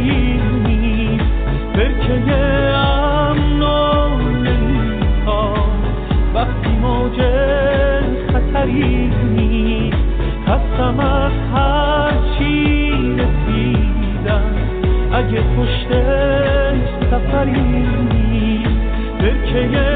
خطری نیست، برکه امن و نمیخواد وقتی موج خطری نیست. هستم از هر چی رسیدم اگه پشتش سفری نیست، برکه